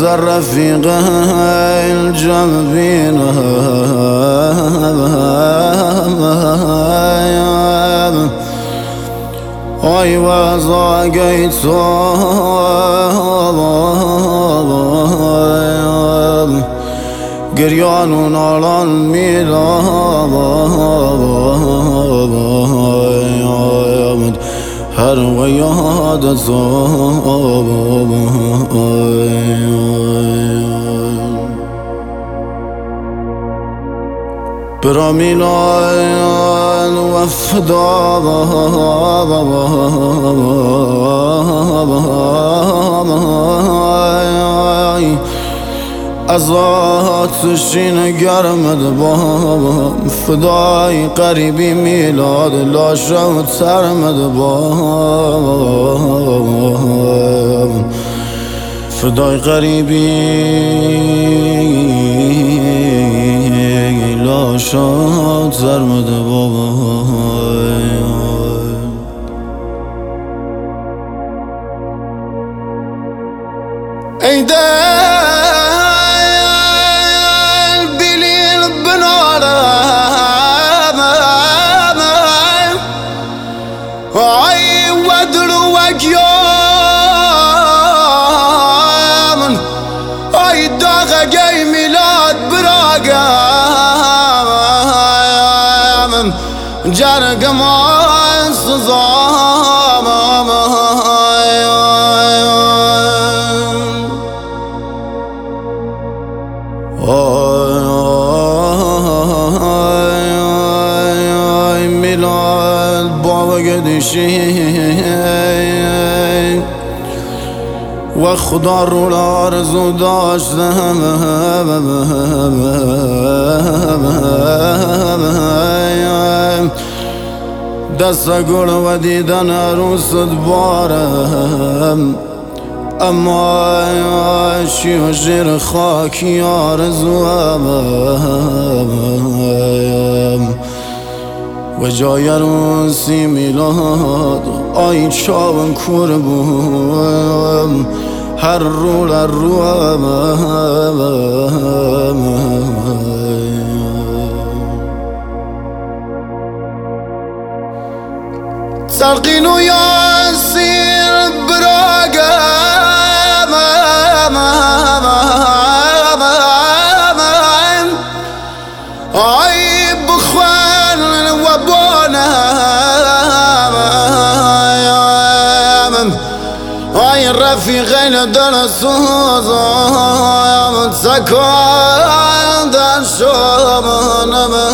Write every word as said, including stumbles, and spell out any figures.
الرفيق الجنبين اي وزاقيت قريان على الميلاد هر وياد صوب برا ميلاد وفدا ازات شين گرمد بابا فدای قریبی میلاد لاشو ترمد بابا فدای قریبی لاشو ترمد بابا ای اي ودلو وقيام اي داغا جاي ميلاد براقام جرق ما انصزام ميلاد بابا قدشين و خدا رو آرزو داشتم دست گل و دیدن عروست بارم اما شیر خاکی آرزوام و جای روسی میلاد آی چاوم کور بوم هر رو لر روم تلقين وياسير براقم اي بخوان وبونا اي الرفيقين درسوا سكوان دشوم